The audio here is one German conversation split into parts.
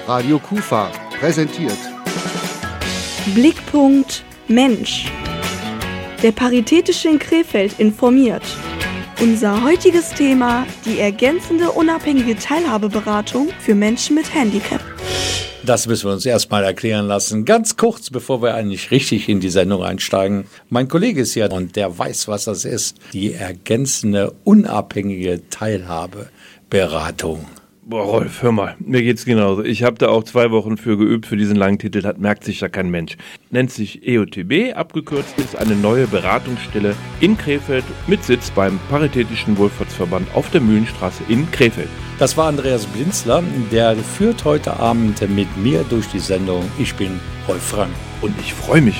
Radio Kufa präsentiert Blickpunkt Mensch. Der Paritätische in Krefeld informiert. Unser heutiges Thema: die ergänzende unabhängige Teilhabeberatung für Menschen mit Handicap. Das müssen wir uns erstmal erklären lassen. Ganz kurz, bevor wir eigentlich richtig in die Sendung einsteigen. Mein Kollege ist hier und der weiß, was das ist. Die ergänzende unabhängige Teilhabeberatung. Boah, Rolf, hör mal, mir geht's genauso. Ich habe da auch 2 Wochen für geübt für diesen langen Titel, das merkt sich ja kein Mensch. Nennt sich EOTB, abgekürzt ist eine neue Beratungsstelle in Krefeld mit Sitz beim Paritätischen Wohlfahrtsverband auf der Mühlenstraße in Krefeld. Das war Andreas Blinzler, der führt heute Abend mit mir durch die Sendung. Ich bin Rolf Frank. Und ich freue mich.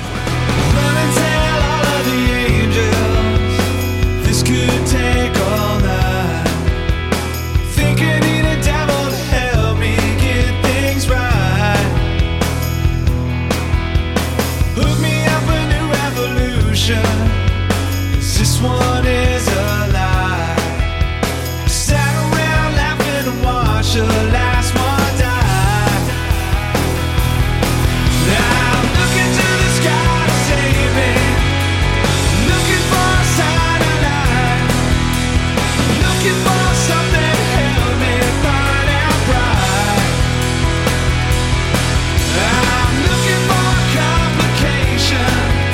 This one is a lie. Sat around laughing and watched the last one die. I'm looking to the sky to save me, looking for a sign of life, looking for something to help me burn out bright. I'm looking for a complication.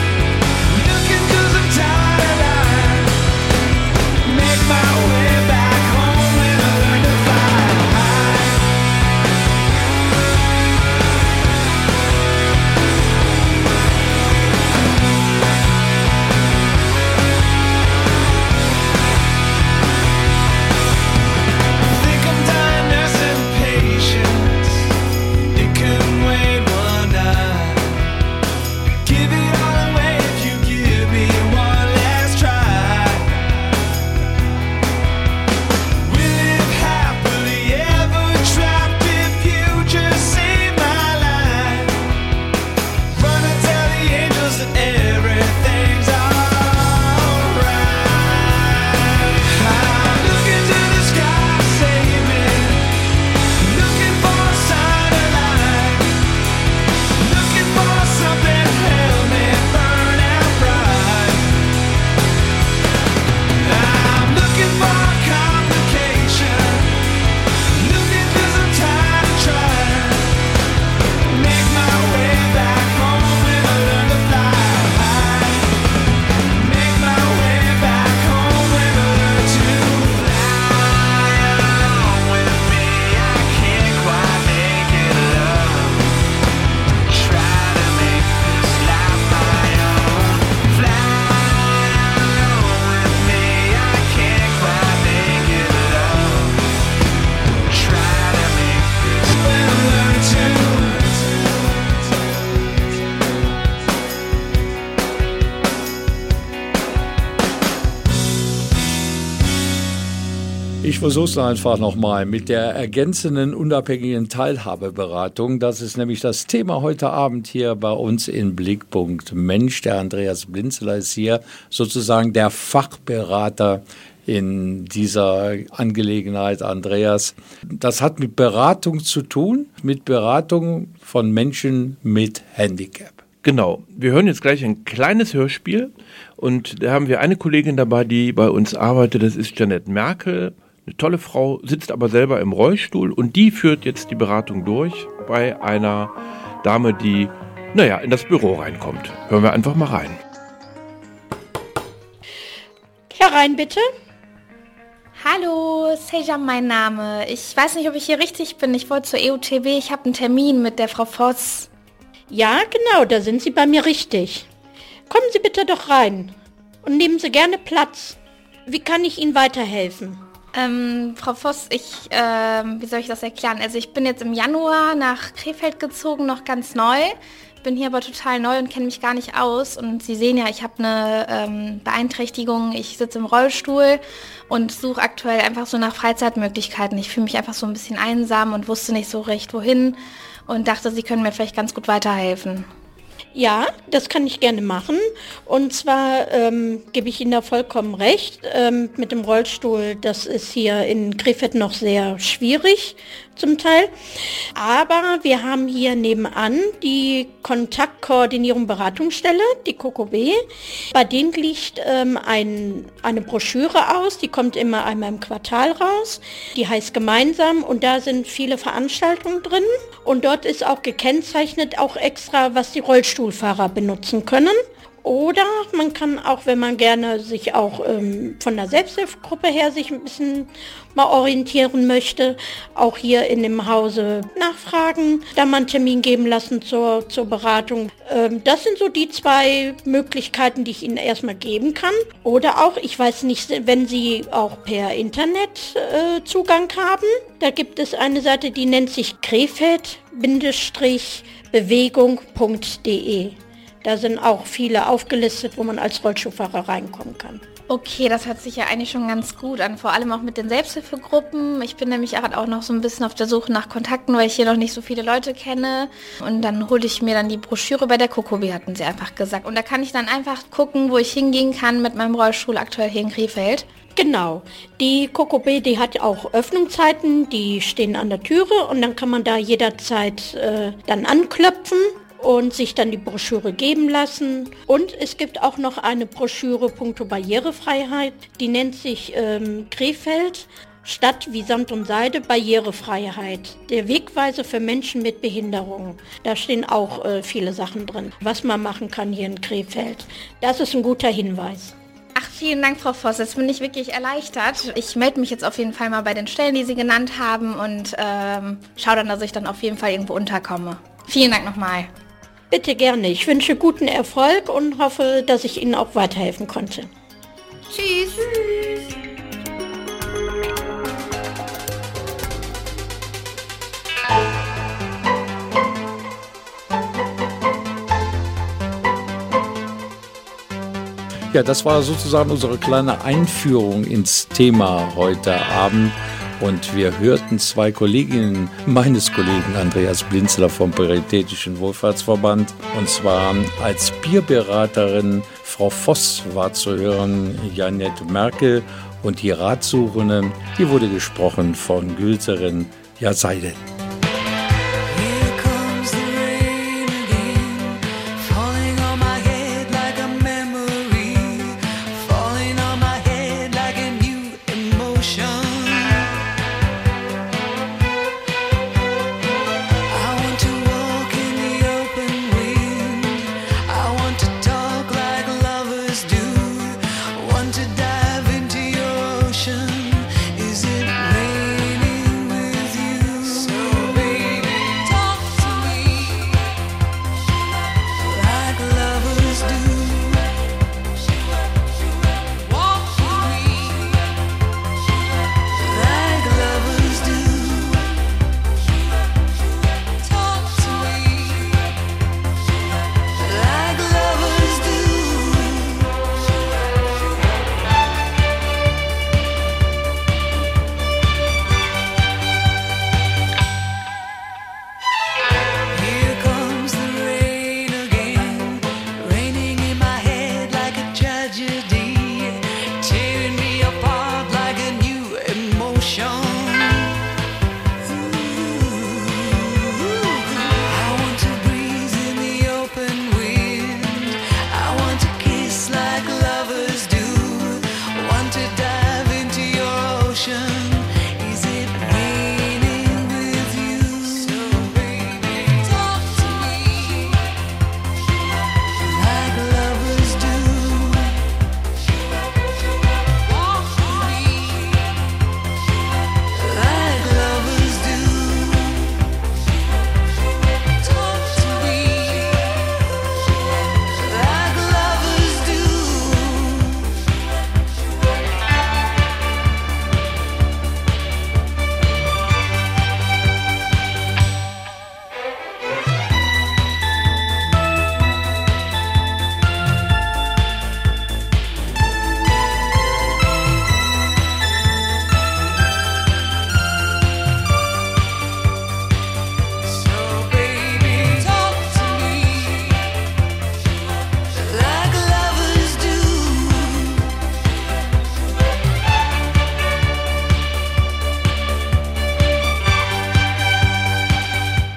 Ich versuche es einfach nochmal mit der ergänzenden unabhängigen Teilhabeberatung. Das ist nämlich das Thema heute Abend hier bei uns in Blickpunkt Mensch. Der Andreas Blinzler ist hier sozusagen der Fachberater in dieser Angelegenheit. Andreas, das hat mit Beratung zu tun, mit Beratung von Menschen mit Handicap. Genau, wir hören jetzt gleich ein kleines Hörspiel und da haben wir eine Kollegin dabei, die bei uns arbeitet, das ist Janette Merkel. Eine tolle Frau, sitzt aber selber im Rollstuhl und die führt jetzt die Beratung durch bei einer Dame, die, in das Büro reinkommt. Hören wir einfach mal rein. Herein, bitte. Hallo, Sejam mein Name. Ich weiß nicht, ob ich hier richtig bin. Ich wollte zur EOTB. Ich habe einen Termin mit der Frau Voss. Ja, genau, da sind Sie bei mir richtig. Kommen Sie bitte doch rein und nehmen Sie gerne Platz. Wie kann ich Ihnen weiterhelfen? Frau Voss, wie soll ich das erklären? Also ich bin jetzt im Januar nach Krefeld gezogen, noch ganz neu. Bin hier aber total neu und kenne mich gar nicht aus. Und Sie sehen ja, ich habe eine Beeinträchtigung. Ich sitze im Rollstuhl und suche aktuell einfach so nach Freizeitmöglichkeiten. Ich fühle mich einfach so ein bisschen einsam und wusste nicht so recht, wohin. Und dachte, Sie können mir vielleicht ganz gut weiterhelfen. Ja, das kann ich gerne machen. Und zwar gebe ich Ihnen da vollkommen recht. Mit dem Rollstuhl, das ist hier in Krefeld noch sehr schwierig. zum Teil. Aber wir haben hier nebenan die Kontaktkoordinierung Beratungsstelle, die KOKOB. Bei denen liegt eine Broschüre aus, die kommt immer einmal im Quartal raus. Die heißt Gemeinsam und da sind viele Veranstaltungen drin. Und dort ist auch gekennzeichnet, auch extra, was die Rollstuhlfahrer benutzen können. Oder man kann auch, wenn man gerne sich auch von der Selbsthilfegruppe her sich ein bisschen mal orientieren möchte, auch hier in dem Hause nachfragen, da mal einen Termin geben lassen zur Beratung. Das sind so die 2 Möglichkeiten, die ich Ihnen erstmal geben kann. Oder auch, ich weiß nicht, wenn Sie auch per Internet Zugang haben, da gibt es eine Seite, die nennt sich krefeld-bewegung.de. Da sind auch viele aufgelistet, wo man als Rollstuhlfahrer reinkommen kann. Okay, das hört sich ja eigentlich schon ganz gut an, vor allem auch mit den Selbsthilfegruppen. Ich bin nämlich auch noch so ein bisschen auf der Suche nach Kontakten, weil ich hier noch nicht so viele Leute kenne. Und dann hole ich mir dann die Broschüre bei der KOKOB, hatten sie einfach gesagt. Und da kann ich dann einfach gucken, wo ich hingehen kann mit meinem Rollstuhl aktuell hier in Krefeld. Genau, die KOKOB, die hat auch Öffnungszeiten, die stehen an der Türe und dann kann man da jederzeit dann anklopfen und sich dann die Broschüre geben lassen. Und es gibt auch noch eine Broschüre punkto Barrierefreiheit, die nennt sich Krefeld, Stadt wie Samt und Seide, Barrierefreiheit. Der Wegweiser für Menschen mit Behinderung. Da stehen auch viele Sachen drin, was man machen kann hier in Krefeld. Das ist ein guter Hinweis. Ach, vielen Dank, Frau Voss. Jetzt bin ich wirklich erleichtert. Ich melde mich jetzt auf jeden Fall mal bei den Stellen, die Sie genannt haben und schaue dann, dass ich dann auf jeden Fall irgendwo unterkomme. Vielen Dank nochmal. Bitte gerne. Ich wünsche guten Erfolg und hoffe, dass ich Ihnen auch weiterhelfen konnte. Tschüss. Ja, das war sozusagen unsere kleine Einführung ins Thema heute Abend. Und wir hörten 2 Kolleginnen meines Kollegen Andreas Blinzler vom Paritätischen Wohlfahrtsverband. Und zwar als Bierberaterin Frau Voss war zu hören, Janette Merkel. Und die Ratsuchende, die wurde gesprochen von Gülterin Seidel. Is it raining with you?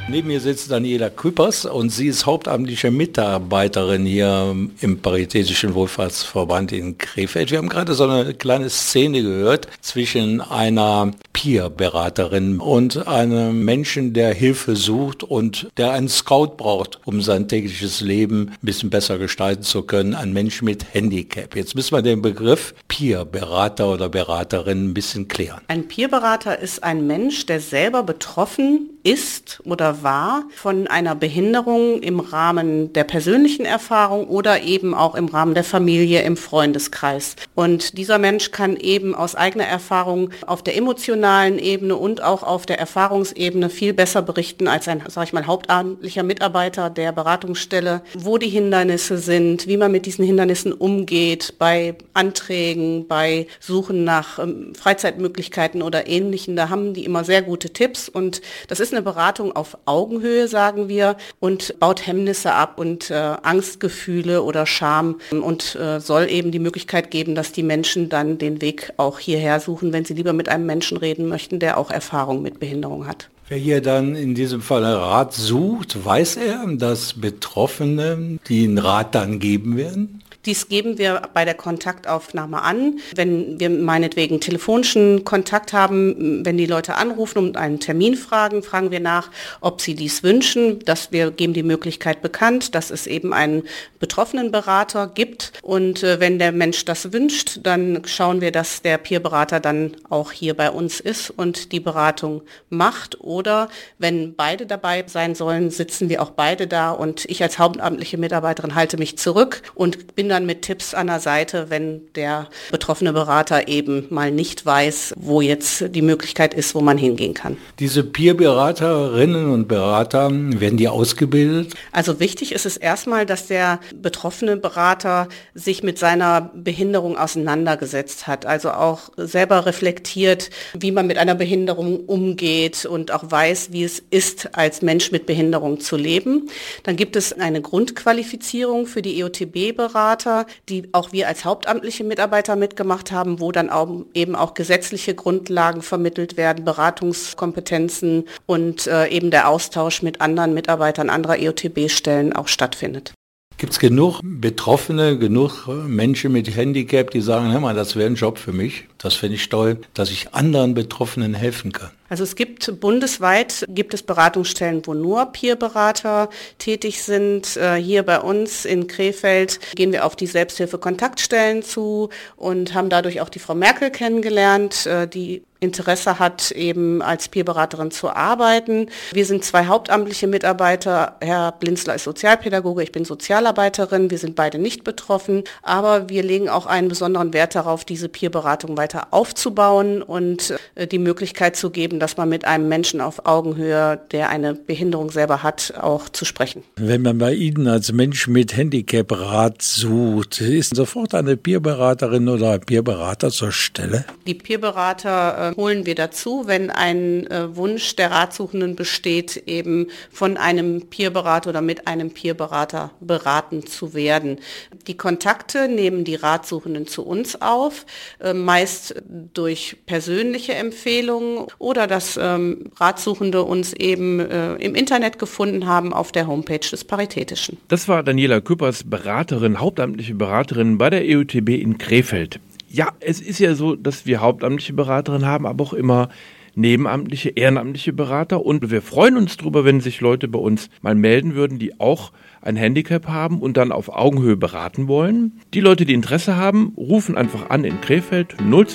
Neben mir sitzt Daniela Küppers und sie ist hauptamtliche Mitarbeiterin hier im Paritätischen Wohlfahrtsverband in Krefeld. Wir haben gerade so eine kleine Szene gehört zwischen einer Peer-Beraterin und einem Menschen, der Hilfe sucht und der einen Scout braucht, um sein tägliches Leben ein bisschen besser gestalten zu können. Ein Mensch mit Handicap. Jetzt müssen wir den Begriff Peer-Berater oder Beraterin ein bisschen klären. Ein Peer-Berater ist ein Mensch, der selber betroffen ist oder war von einer Behinderung im Rahmen der persönlichen Erfahrung oder eben auch im Rahmen der Familie, im Freundeskreis. Und dieser Mensch kann eben aus eigener Erfahrung auf der emotionalen Ebene und auch auf der Erfahrungsebene viel besser berichten als ein, sag ich mal, hauptamtlicher Mitarbeiter der Beratungsstelle, wo die Hindernisse sind, wie man mit diesen Hindernissen umgeht, bei Anträgen, bei Suchen nach Freizeitmöglichkeiten oder Ähnlichem. Da haben die immer sehr gute Tipps und das ist eine Beratung auf Augenhöhe, sagen wir, und baut Hemmnisse ab und Angstgefühle oder Scham und soll eben die Möglichkeit geben, dass die Menschen dann den Weg auch hierher suchen, wenn sie lieber mit einem Menschen reden möchten, der auch Erfahrung mit Behinderung hat. Wer hier dann in diesem Fall Rat sucht, weiß er, dass Betroffene den Rat dann geben werden? Dies geben wir bei der Kontaktaufnahme an. Wenn wir meinetwegen telefonischen Kontakt haben, wenn die Leute anrufen und einen Termin fragen, fragen wir nach, ob sie dies wünschen. Wir geben die Möglichkeit bekannt, dass es eben einen Betroffenenberater gibt. Und wenn der Mensch das wünscht, dann schauen wir, dass der Peerberater dann auch hier bei uns ist und die Beratung macht. Oder wenn beide dabei sein sollen, sitzen wir auch beide da und ich als hauptamtliche Mitarbeiterin halte mich zurück und bin dann mit Tipps an der Seite, wenn der betroffene Berater eben mal nicht weiß, wo jetzt die Möglichkeit ist, wo man hingehen kann. Diese Peer-Beraterinnen und Berater, werden die ausgebildet? Also wichtig ist es erstmal, dass der betroffene Berater sich mit seiner Behinderung auseinandergesetzt hat, also auch selber reflektiert, wie man mit einer Behinderung umgeht und auch weiß, wie es ist, als Mensch mit Behinderung zu leben. Dann gibt es eine Grundqualifizierung für die EOTB-Berater, die auch wir als hauptamtliche Mitarbeiter mitgemacht haben, wo dann auch, eben auch gesetzliche Grundlagen vermittelt werden, Beratungskompetenzen und eben der Austausch mit anderen Mitarbeitern anderer EOTB-Stellen auch stattfindet. Gibt es genug Betroffene, genug Menschen mit Handicap, die sagen, hör mal, das wäre ein Job für mich, das finde ich toll, dass ich anderen Betroffenen helfen kann? Also es gibt bundesweit Beratungsstellen, wo nur Peerberater tätig sind. Hier bei uns in Krefeld gehen wir auf die Selbsthilfe-Kontaktstellen zu und haben dadurch auch die Frau Merkel kennengelernt, die Interesse hat, eben als Peerberaterin zu arbeiten. Wir sind 2 hauptamtliche Mitarbeiter. Herr Blinzler ist Sozialpädagoge, ich bin Sozialarbeiterin. Wir sind beide nicht betroffen, aber wir legen auch einen besonderen Wert darauf, diese Peerberatung weiter aufzubauen und die Möglichkeit zu geben, dass man mit einem Menschen auf Augenhöhe, der eine Behinderung selber hat, auch zu sprechen. Wenn man bei Ihnen als Mensch mit Handicap Rat sucht, ist sofort eine Peerberaterin oder ein Peerberater zur Stelle? Die Peerberater holen wir dazu, wenn ein Wunsch der Ratsuchenden besteht, eben von einem Peerberater oder mit einem Peerberater beraten zu werden. Die Kontakte nehmen die Ratsuchenden zu uns auf, meist durch persönliche Empfehlungen oder dass Ratsuchende uns eben im Internet gefunden haben auf der Homepage des Paritätischen. Das war Daniela Küppers, Beraterin, hauptamtliche Beraterin bei der EOTB in Krefeld. Ja, es ist ja so, dass wir hauptamtliche Beraterinnen haben, aber auch immer nebenamtliche, ehrenamtliche Berater. Und wir freuen uns drüber, wenn sich Leute bei uns mal melden würden, die auch ein Handicap haben und dann auf Augenhöhe beraten wollen. Die Leute, die Interesse haben, rufen einfach an in Krefeld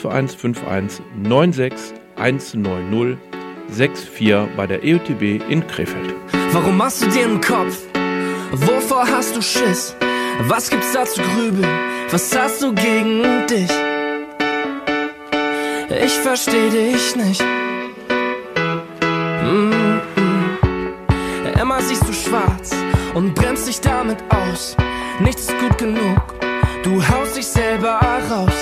02151 96 190 64 bei der EOTB in Krefeld. Warum machst du dir einen Kopf? Wovor hast du Schiss? Was gibt's da zu grübeln? Was hast du gegen dich? Ich versteh dich nicht. Immer siehst du schwarz und bremst dich damit aus. Nichts ist gut genug, du haust dich selber raus.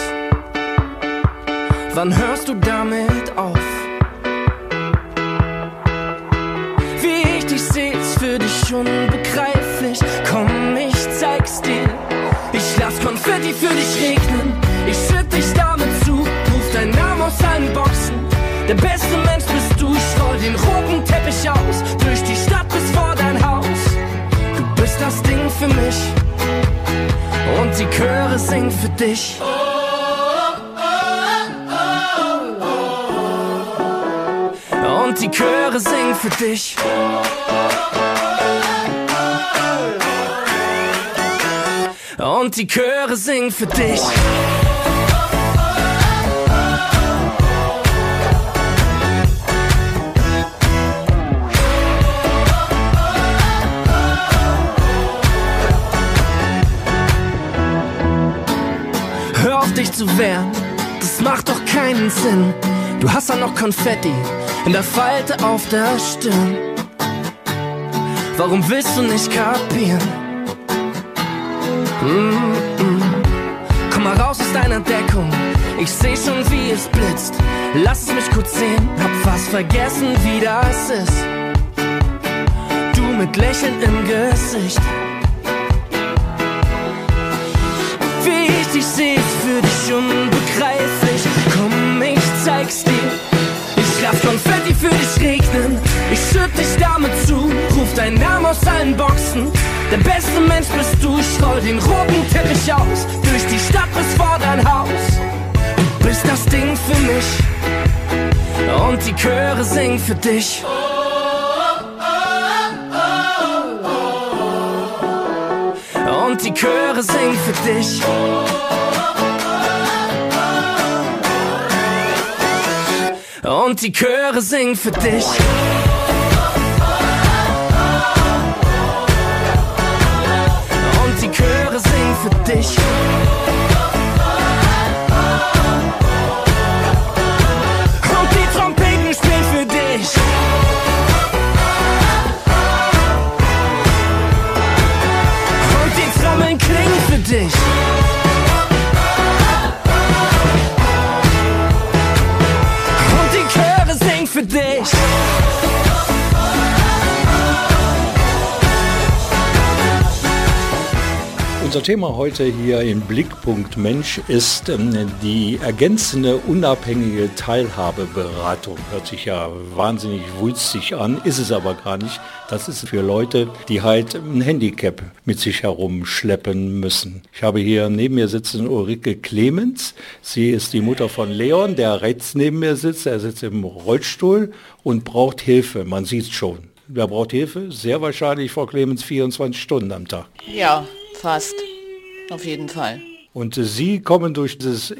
Wann hörst du damit auf? Wie ich dich seh, ist für dich unbegreiflich. Komm, ich zeig's dir. Ich lass Konfetti für dich regnen. Ich schütt dich damit zu. Ruf deinen Namen aus allen Boxen. Der beste Mensch bist du. Ich roll den roten Teppich aus. Durch die Stadt Chöre singen für dich. Und die Chöre singen für dich. Und die Chöre singen für dich. Hör auf dich zu wehren, das macht doch keinen Sinn. Du hast ja noch Konfetti in der Falte auf der Stirn. Warum willst du nicht kapieren? Komm mal raus aus deiner Deckung, ich seh schon wie es blitzt. Lass es mich kurz sehen, hab fast vergessen wie das ist. Du mit Lächeln im Gesicht. Wie ich dich seh, ist für dich unbegreiflich. Komm, ich zeig's dir. Ich lass Konfetti für dich regnen. Ich schütt dich damit zu, ruf deinen Namen aus allen Boxen. Der beste Mensch bist du, ich roll den roten Teppich aus. Durch die Stadt bis vor dein Haus. Du bist das Ding für mich. Und die Chöre singen für dich. Und die Chöre singen für dich. Und die Chöre singen für dich. Und die Chöre singen für dich. Und die Trompeten spielen für dich. Und die Trommeln klingen für dich. Für dich. Unser Thema heute hier in Blickpunkt Mensch ist die ergänzende unabhängige Teilhabeberatung. Hört sich ja wahnsinnig wulstig an, ist es aber gar nicht. Das ist für Leute, die halt ein Handicap mit sich herumschleppen müssen. Ich habe hier neben mir sitzen Ulrike Clemens. Sie ist die Mutter von Leon, der rechts neben mir sitzt. Er sitzt im Rollstuhl und braucht Hilfe. Man sieht es schon. Wer braucht Hilfe? Sehr wahrscheinlich, Frau Clemens, 24 Stunden am Tag. Ja, fast. Auf jeden Fall. Und Sie kommen durch das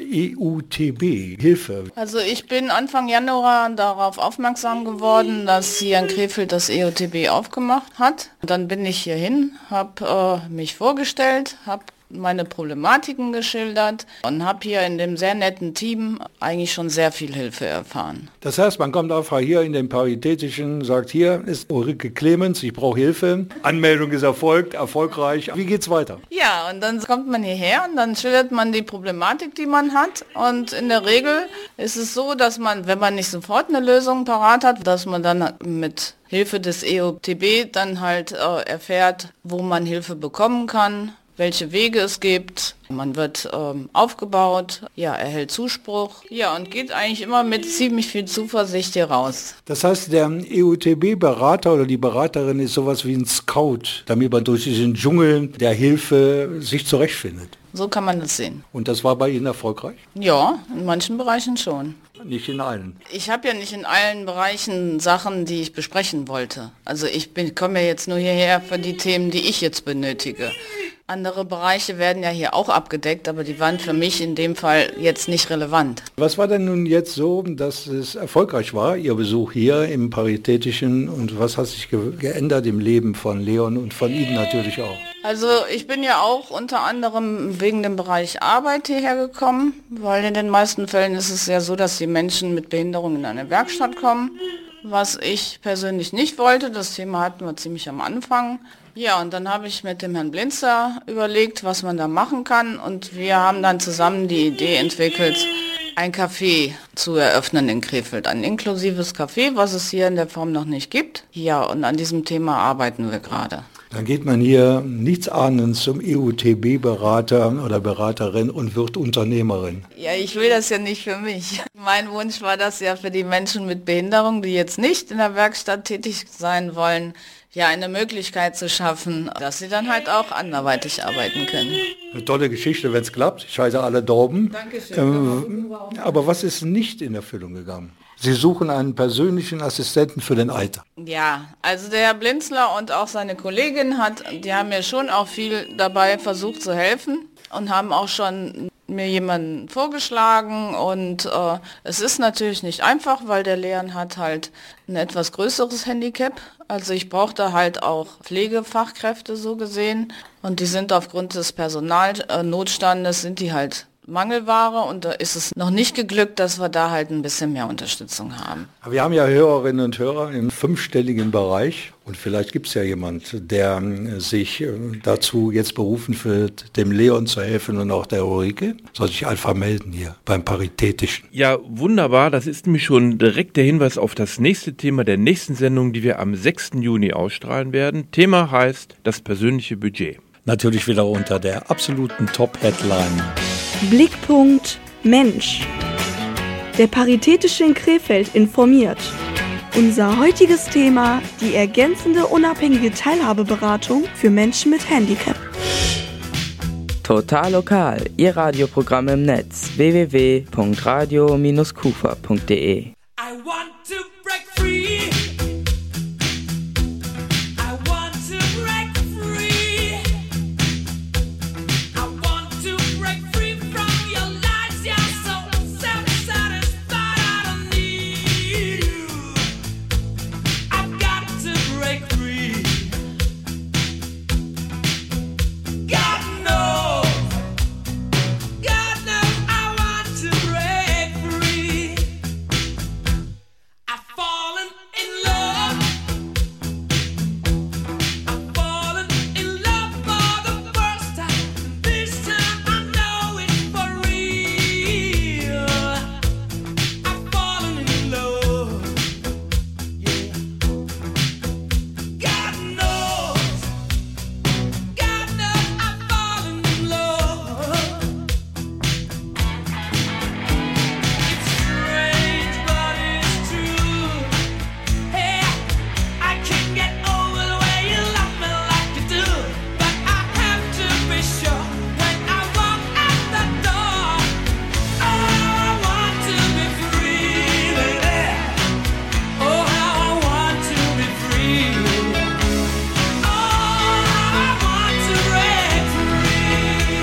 EUTB, Hilfe. Also ich bin Anfang Januar darauf aufmerksam geworden, dass hier in Krefeld das EUTB aufgemacht hat. Dann bin ich hierhin, habe mich vorgestellt, habe meine Problematiken geschildert und habe hier in dem sehr netten Team eigentlich schon sehr viel Hilfe erfahren. Das heißt, man kommt einfach hier in den Paritätischen, sagt, hier ist Ulrike Clemens, ich brauche Hilfe. Anmeldung ist erfolgreich. Wie geht's weiter? Ja, und dann kommt man hierher und dann schildert man die Problematik, die man hat. Und in der Regel ist es so, dass man, wenn man nicht sofort eine Lösung parat hat, dass man dann mit Hilfe des EUTB dann halt erfährt, wo man Hilfe bekommen kann, welche Wege es gibt. Man wird aufgebaut, ja, erhält Zuspruch, ja, und geht eigentlich immer mit ziemlich viel Zuversicht hier raus. Das heißt, der EUTB-Berater oder die Beraterin ist sowas wie ein Scout, damit man durch diesen Dschungel der Hilfe sich zurechtfindet. So kann man das sehen. Und das war bei Ihnen erfolgreich? Ja, in manchen Bereichen schon. Nicht in allen. Ich habe ja nicht in allen Bereichen Sachen, die ich besprechen wollte. Also ich komme ja jetzt nur hierher für die Themen, die ich jetzt benötige. Andere Bereiche werden ja hier auch abgedeckt, aber die waren für mich in dem Fall jetzt nicht relevant. Was war denn nun jetzt so, dass es erfolgreich war, Ihr Besuch hier im Paritätischen, und was hat sich geändert im Leben von Leon und von Ihnen natürlich auch? Also ich bin ja auch unter anderem wegen dem Bereich Arbeit hierher gekommen, weil in den meisten Fällen ist es ja so, dass die Menschen mit Behinderung in eine Werkstatt kommen, was ich persönlich nicht wollte. Das Thema hatten wir ziemlich am Anfang. Ja, und dann habe ich mit dem Herrn Blinzer überlegt, was man da machen kann, und wir haben dann zusammen die Idee entwickelt, ein Café zu eröffnen in Krefeld, ein inklusives Café, was es hier in der Form noch nicht gibt. Ja, und an diesem Thema arbeiten wir gerade. Dann geht man hier nichtsahnend zum EUTB-Berater oder Beraterin und wird Unternehmerin. Ja, ich will das ja nicht für mich. Mein Wunsch war das ja für die Menschen mit Behinderung, die jetzt nicht in der Werkstatt tätig sein wollen, ja eine Möglichkeit zu schaffen, dass sie dann halt auch anderweitig arbeiten können. Eine tolle Geschichte, wenn es klappt. Ich heiße alle Daumen. Dankeschön. Aber was ist nicht in Erfüllung gegangen? Sie suchen einen persönlichen Assistenten für den Alltag. Ja, also der Herr Blinzler und auch seine Kollegin die haben mir schon auch viel dabei versucht zu helfen und haben auch schon mir jemanden vorgeschlagen und es ist natürlich nicht einfach, weil der Leon hat halt ein etwas größeres Handicap. Also ich brauchte halt auch Pflegefachkräfte so gesehen und die sind aufgrund des Personalnotstandes sind die halt Mangelware und da ist es noch nicht geglückt, dass wir da halt ein bisschen mehr Unterstützung haben. Wir haben ja Hörerinnen und Hörer im 5-stelligen Bereich und vielleicht gibt es ja jemand, der sich dazu jetzt berufen fühlt, dem Leon zu helfen und auch der Ulrike. Soll sich einfach melden hier beim Paritätischen. Ja, wunderbar. Das ist nämlich schon direkt der Hinweis auf das nächste Thema der nächsten Sendung, die wir am 6. Juni ausstrahlen werden. Thema heißt das persönliche Budget. Natürlich wieder unter der absoluten Top-Headline. Blickpunkt Mensch. Der Paritätische in Krefeld informiert. Unser heutiges Thema: die ergänzende unabhängige Teilhabeberatung für Menschen mit Handicap. Total lokal, Ihr Radioprogramm im Netz www.radio-kufa.de. I want to break free. I want to break free. I want to break free from your lies. You're so self-satisfied. I don't need you. I've got to break free. God knows I want to break free. I've fallen in love. I've fallen in love for the first time. This time I know it's for real. I've fallen in love. Yeah. God knows I've fallen in love. It's strange, but it's true. Hey, I can't get over the way you love me like you do. But I have to be sure when I walk out the door. Oh, how I want to be free, baby. Oh, how I want to be free. Oh, how I want to break free.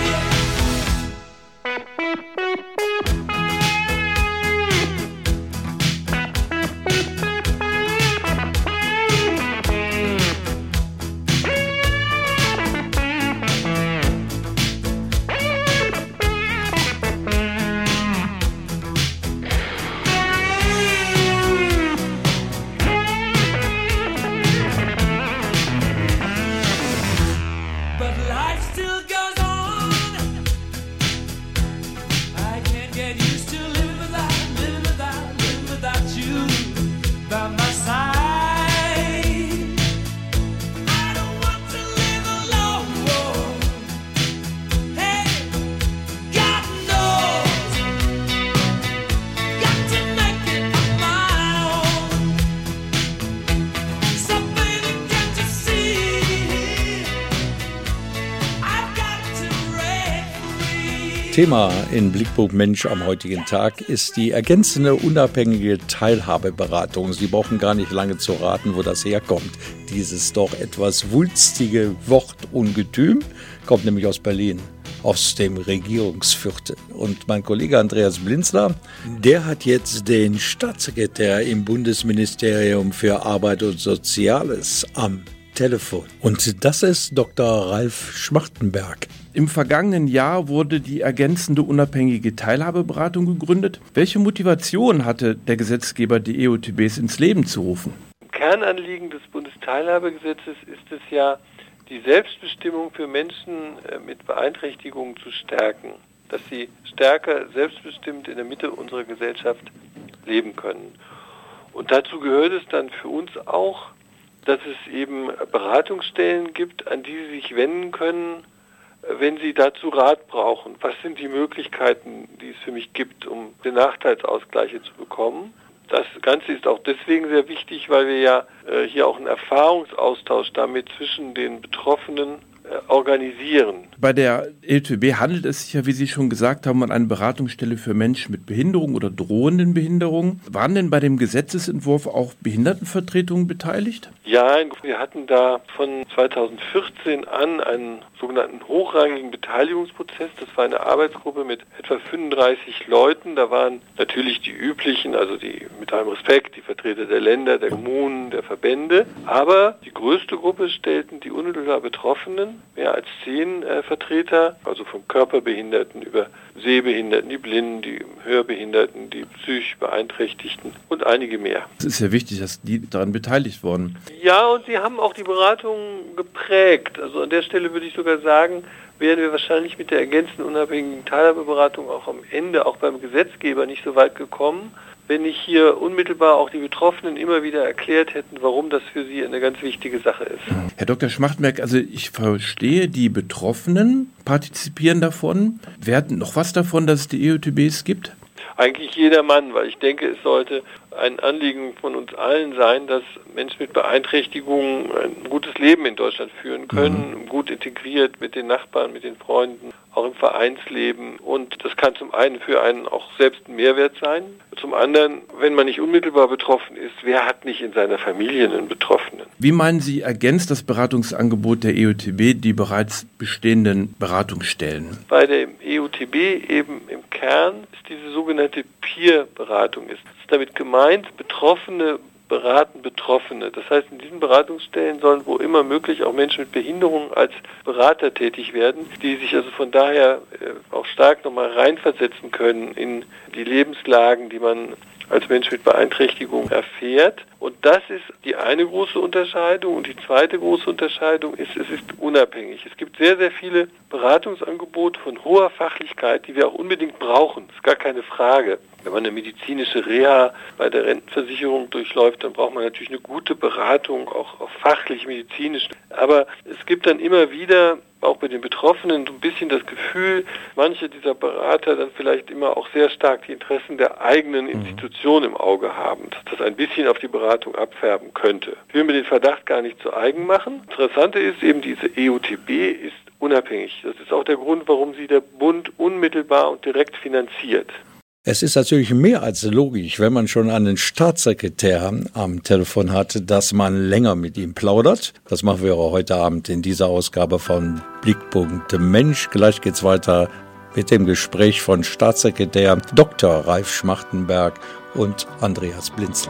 But life still goes on. I can't get used to living without you by my side. I don't want to live alone. Hey, God knows, got to make it on my own. So baby, can't you see? I've got to break free. Thema in Blickpunkt Mensch am heutigen Tag ist die ergänzende unabhängige Teilhabeberatung. Sie brauchen gar nicht lange zu raten, wo das herkommt. Dieses doch etwas wulstige Wortungetüm kommt nämlich aus Berlin, aus dem Regierungsviertel. Und mein Kollege Andreas Blinzler, der hat jetzt den Staatssekretär im Bundesministerium für Arbeit und Soziales am Telefon. Und das ist Dr. Ralf Schmachtenberg. Im vergangenen Jahr wurde die ergänzende unabhängige Teilhabeberatung gegründet. Welche Motivation hatte der Gesetzgeber, die EUTBs ins Leben zu rufen? Kernanliegen des Bundesteilhabegesetzes ist es ja, die Selbstbestimmung für Menschen mit Beeinträchtigungen zu stärken, dass sie stärker selbstbestimmt in der Mitte unserer Gesellschaft leben können. Und dazu gehört es dann für uns auch, dass es eben Beratungsstellen gibt, an die Sie sich wenden können, wenn Sie dazu Rat brauchen. Was sind die Möglichkeiten, die es für mich gibt, um den Nachteilsausgleiche zu bekommen? Das Ganze ist auch deswegen sehr wichtig, weil wir ja hier auch einen Erfahrungsaustausch damit zwischen den Betroffenen organisieren. Bei der EUTB handelt es sich ja, wie Sie schon gesagt haben, um eine Beratungsstelle für Menschen mit Behinderung oder drohenden Behinderungen. Waren denn bei dem Gesetzesentwurf auch Behindertenvertretungen beteiligt? Ja, wir hatten da von 2014 an einen sogenannten hochrangigen Beteiligungsprozess. Das war eine Arbeitsgruppe mit etwa 35 Leuten. Da waren natürlich die üblichen, also die mit allem Respekt, die Vertreter der Länder, der Kommunen, der Verbände. Aber die größte Gruppe stellten die unmittelbar Betroffenen, mehr als 10 Vertreter, also vom Körperbehinderten über Sehbehinderten, die Blinden, die Hörbehinderten, die psychisch Beeinträchtigten und einige mehr. Es ist ja wichtig, dass die daran beteiligt wurden. Ja, und sie haben auch die Beratung geprägt. Also an der Stelle würde ich sogar sagen, wären wir wahrscheinlich mit der ergänzenden unabhängigen Teilhabeberatung auch am Ende, auch beim Gesetzgeber, nicht so weit gekommen, wenn nicht hier unmittelbar auch die Betroffenen immer wieder erklärt hätten, warum das für sie eine ganz wichtige Sache ist. Herr Dr. Schmachtmerk, also ich verstehe, die Betroffenen partizipieren davon. Wer hat noch was davon, dass es die EUTBs gibt? Eigentlich jedermann, weil ich denke, es sollte ein Anliegen von uns allen sein, dass Menschen mit Beeinträchtigungen ein gutes Leben in Deutschland führen können, gut integriert mit den Nachbarn, mit den Freunden, auch im Vereinsleben. Und das kann zum einen für einen auch selbst ein Mehrwert sein. Zum anderen, wenn man nicht unmittelbar betroffen ist, wer hat nicht in seiner Familie einen Betroffenen? Wie meinen Sie, ergänzt das Beratungsangebot der EUTB die bereits bestehenden Beratungsstellen? Bei der EUTB eben im Kern ist diese sogenannte Peer-Beratung. Ist damit gemeint, Betroffene beraten Betroffene. Das heißt, in diesen Beratungsstellen sollen wo immer möglich auch Menschen mit Behinderung als Berater tätig werden, die sich also von daher auch stark nochmal reinversetzen können in die Lebenslagen, die man als Mensch mit Beeinträchtigung erfährt. Und das ist die eine große Unterscheidung. Und die zweite große Unterscheidung ist, es ist unabhängig. Es gibt sehr, sehr viele Beratungsangebote von hoher Fachlichkeit, die wir auch unbedingt brauchen. Das ist gar keine Frage. Wenn man eine medizinische Reha bei der Rentenversicherung durchläuft, dann braucht man natürlich eine gute Beratung, auch fachlich, medizinisch. Aber es gibt dann immer wieder, auch bei den Betroffenen, so ein bisschen das Gefühl, manche dieser Berater dann vielleicht immer auch sehr stark die Interessen der eigenen Institution im Auge haben, dass das ein bisschen auf die Beratung abfärben könnte. Ich will mir den Verdacht gar nicht zu eigen machen. Das Interessante ist eben, diese EUTB ist unabhängig. Das ist auch der Grund, warum sie der Bund unmittelbar und direkt finanziert. Es ist natürlich mehr als logisch, wenn man schon einen Staatssekretär am Telefon hat, dass man länger mit ihm plaudert. Das machen wir auch heute Abend in dieser Ausgabe von Blickpunkt Mensch. Gleich geht's weiter mit dem Gespräch von Staatssekretär Dr. Ralf Schmachtenberg und Andreas Blinzel.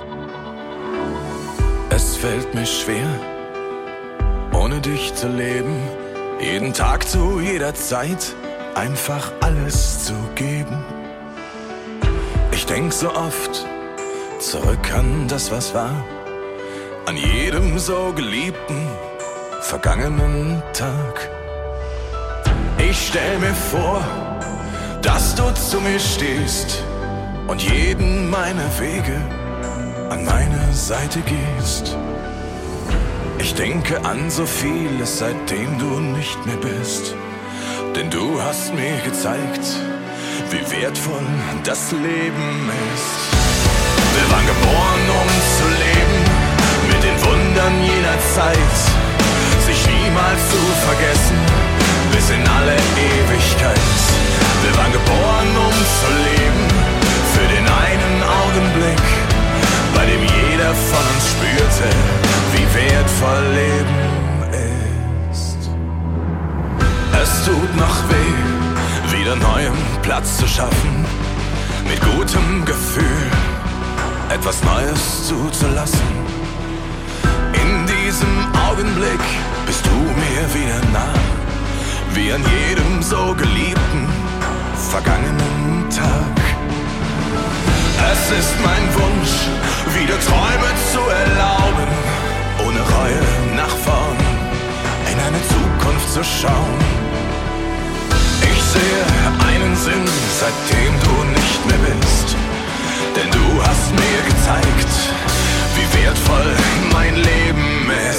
Es fällt mir schwer, ohne dich zu leben, jeden Tag zu jeder Zeit einfach alles zu geben. Ich denk so oft zurück an das, was war, an jedem so geliebten, vergangenen Tag. Ich stell mir vor, dass du zu mir stehst und jeden meiner Wege an meine Seite gehst. Ich denke an so vieles, seitdem du nicht mehr bist, denn du hast mir gezeigt, wie wertvoll das Leben ist. Wir waren geboren, um zu leben, mit den Wundern jener Zeit, sich niemals zu vergessen, bis in alle Ewigkeit. Wir waren geboren, um zu leben, für den einen Augenblick, bei dem jeder von uns spürte, wie wertvoll Leben ist. Es tut noch weh, wieder neuem Platz zu schaffen, mit gutem Gefühl etwas Neues zuzulassen. In diesem Augenblick bist du mir wieder nah, wie an jedem so geliebten, vergangenen Tag. Es ist mein Wunsch, wieder Träume zu erlauben, ohne Reue nach vorn in eine Zukunft zu schauen. Ich sehe einen Sinn, seitdem du nicht mehr bist, denn du hast mir gezeigt, wie wertvoll mein Leben ist.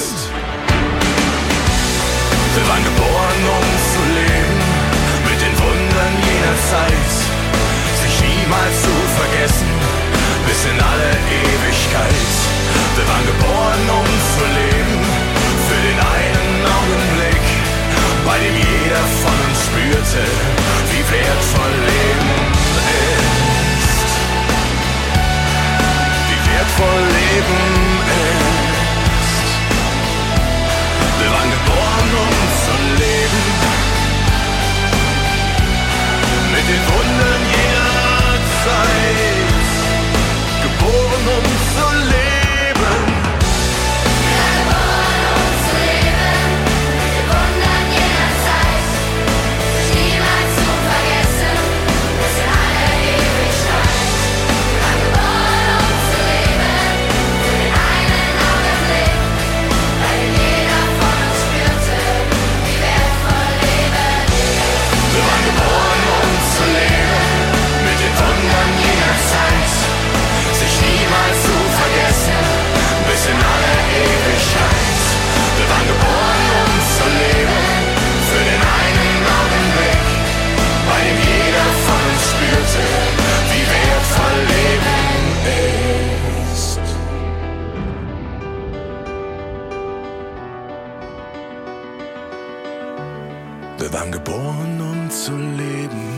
Wir waren geboren, um zu leben.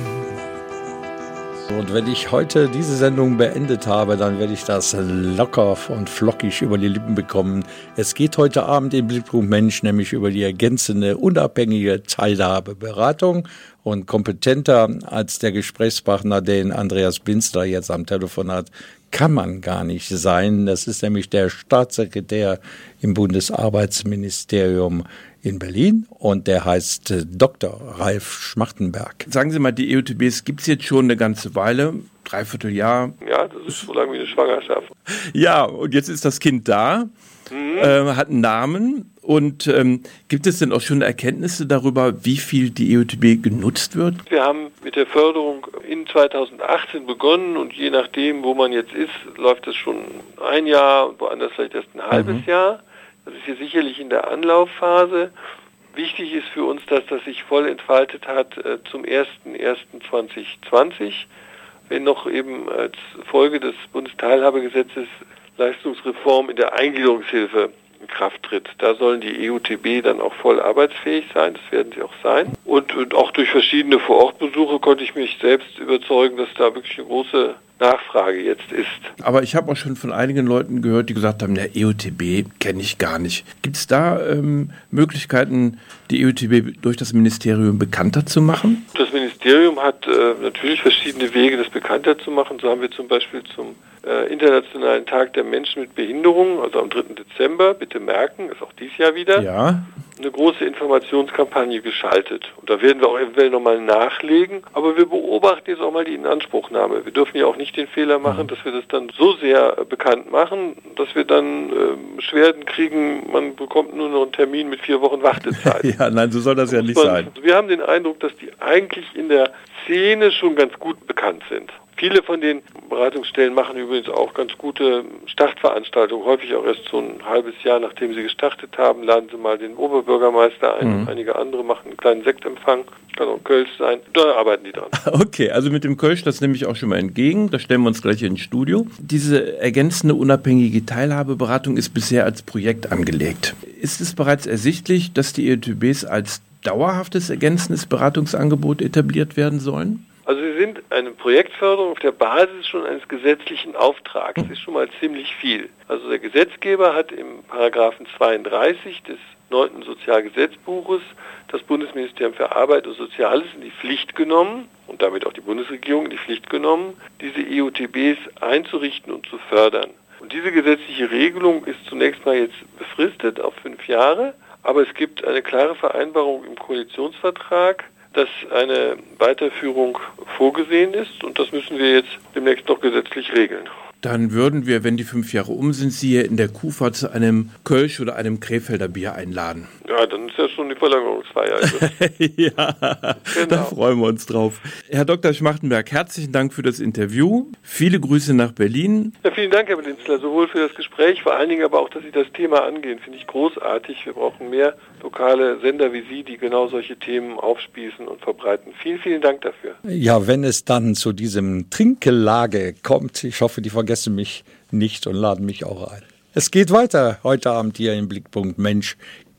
Und wenn ich heute diese Sendung beendet habe, dann werde ich das locker und flockig über die Lippen bekommen. Es geht heute Abend im Blickpunkt Mensch nämlich über die ergänzende, unabhängige Teilhabeberatung. Und kompetenter als der Gesprächspartner, den Andreas Binzler jetzt am Telefon hat, kann man gar nicht sein. Das ist nämlich der Staatssekretär im Bundesarbeitsministerium in Berlin und der heißt Dr. Ralf Schmachtenberg. Sagen Sie mal, die EOTBs gibt es jetzt schon eine ganze Weile, 3/4 Jahr. Ja, das ist so lange wie eine Schwangerschaft. Ja, und jetzt ist das Kind da, hat einen Namen. Und gibt es denn auch schon Erkenntnisse darüber, wie viel die EOTB genutzt wird? Wir haben mit der Förderung in 2018 begonnen und je nachdem, wo man jetzt ist, läuft es schon ein Jahr und woanders vielleicht erst ein halbes Jahr. Das ist hier sicherlich in der Anlaufphase. Wichtig ist für uns, dass das sich voll entfaltet hat zum 01.01.2020, wenn noch eben als Folge des Bundesteilhabegesetzes Leistungsreform in der Eingliederungshilfe in Kraft tritt. Da sollen die EOTB dann auch voll arbeitsfähig sein, das werden sie auch sein. Und auch durch verschiedene Vorortbesuche konnte ich mich selbst überzeugen, dass da wirklich eine große Nachfrage jetzt ist. Aber ich habe auch schon von einigen Leuten gehört, die gesagt haben, der EOTB kenne ich gar nicht. Gibt es da Möglichkeiten, die EOTB durch das Ministerium bekannter zu machen? Das Ministerium hat natürlich verschiedene Wege, das bekannter zu machen. So haben wir zum Beispiel zum Internationalen Tag der Menschen mit Behinderung, also am 3. Dezember, bitte merken, ist auch dieses Jahr wieder, eine große Informationskampagne geschaltet. Und da werden wir auch eventuell nochmal nachlegen, aber wir beobachten jetzt auch mal die Inanspruchnahme. Wir dürfen ja auch nicht den Fehler machen, dass wir das dann so sehr bekannt machen, dass wir dann Beschwerden kriegen, man bekommt nur noch einen Termin mit 4 Wochen Wartezeit. Ja, nein, so soll das ja nicht sein. Wir haben den Eindruck, dass die eigentlich in der Szene schon ganz gut bekannt sind. Viele von den Beratungsstellen machen übrigens auch ganz gute Startveranstaltungen, häufig auch erst so ein halbes Jahr, nachdem sie gestartet haben, laden sie mal den Oberbürgermeister ein, einige andere machen einen kleinen Sektempfang, kann auch Kölsch sein, da arbeiten die dran. Okay, also mit dem Kölsch, das nehme ich auch schon mal entgegen, da stellen wir uns gleich ins Studio. Diese ergänzende unabhängige Teilhabeberatung ist bisher als Projekt angelegt. Ist es bereits ersichtlich, dass die EOTBs als dauerhaftes ergänzendes Beratungsangebot etabliert werden sollen? Also sie sind eine Projektförderung auf der Basis schon eines gesetzlichen Auftrags. Das ist schon mal ziemlich viel. Also der Gesetzgeber hat im Paragraphen 32 des 9. Sozialgesetzbuches das Bundesministerium für Arbeit und Soziales in die Pflicht genommen und damit auch die Bundesregierung in die Pflicht genommen, diese EOTBs einzurichten und zu fördern. Und diese gesetzliche Regelung ist zunächst mal jetzt befristet auf 5 Jahre, aber es gibt eine klare Vereinbarung im Koalitionsvertrag, dass eine Weiterführung vorgesehen ist und das müssen wir jetzt demnächst noch gesetzlich regeln. Dann würden wir, wenn die 5 Jahre um sind, Sie hier in der Kufa zu einem Kölsch oder einem Krefelder Bier einladen. Ja, dann ist ja schon die Verlängerungsfeier. Ja, genau. Da freuen wir uns drauf. Herr Dr. Schmachtenberg, herzlichen Dank für das Interview. Viele Grüße nach Berlin. Ja, vielen Dank, Herr Binzler, sowohl für das Gespräch, vor allen Dingen aber auch, dass Sie das Thema angehen. Finde ich großartig. Wir brauchen mehr lokale Sender wie Sie, die genau solche Themen aufspießen und verbreiten. Vielen, vielen Dank dafür. Ja, wenn es dann zu diesem Trinkgelage kommt, ich hoffe, die vergessen mich nicht und laden mich auch ein. Es geht weiter heute Abend hier im Blickpunkt Mensch.